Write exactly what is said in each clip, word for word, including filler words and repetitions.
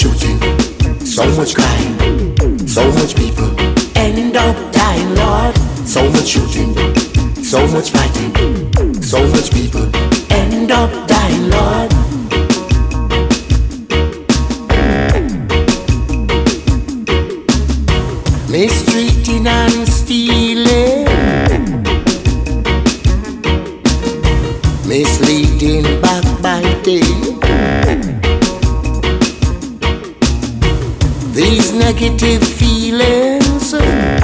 shooting, so much crime, so much people end up dying, Lord. So much shooting, so much fighting, so much people end up dying, Lord. Mistreating and stealing, misleading, backbiting. These negative feelings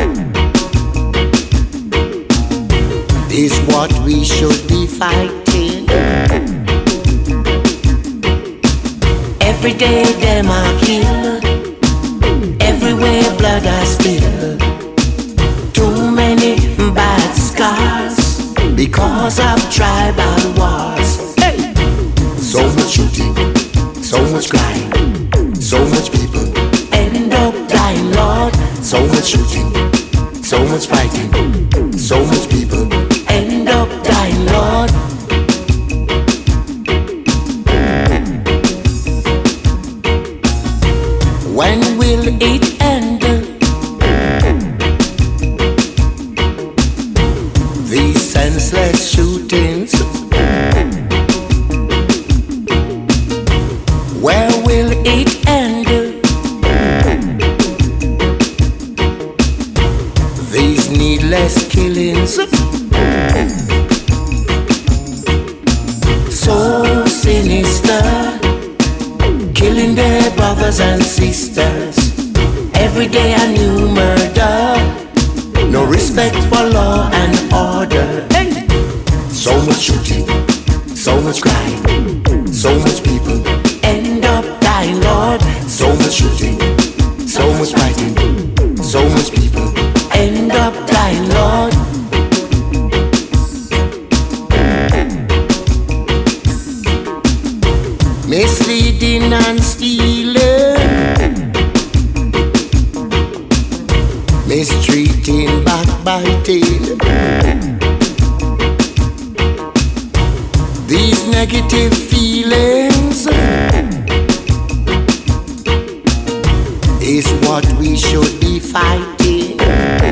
is what we should be fighting. Every day them are killed, everywhere blood I spill. Too many bad scars because of tribal wars. Hey! So much shooting, so much crime, so much people end up dying, Lord. So much shooting, so much fighting, so much people end up dying, Lord. When will it end? These senseless shootings. Where will it end? These needless killings. So sinister, killing their brothers and sisters. Every day a new murder, no respect for law and order. Hey! So much shooting, so much crime, so much people end up dying, Lord. So much shooting, so much fighting, so much people end up dying, Lord. Misleading and stealing, mistreating, backbiting. These negative feelings is what we should be fighting.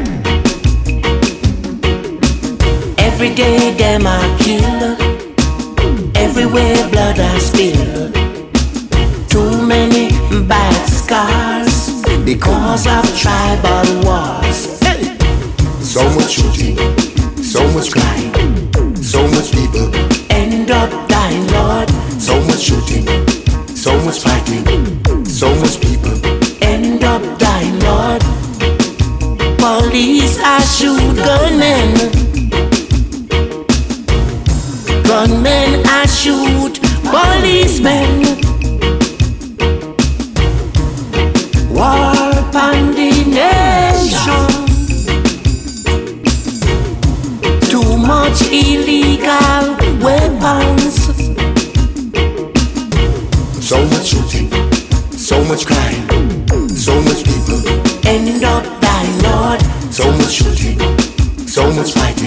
Every day them are killed, everywhere blood I spill. Too many bad scars because of tribal wars. Hey! So much shooting, so much crime, so much people end up dying, Lord. So much shooting, so much fighting, so much people end up dying, Lord. Police I shoot gunmen, gunmen I shoot policemen. War upon the nation, too much illegal weapons. So much shooting, so much crime, so much people end up dying, Lord. So much shooting, so much fighting.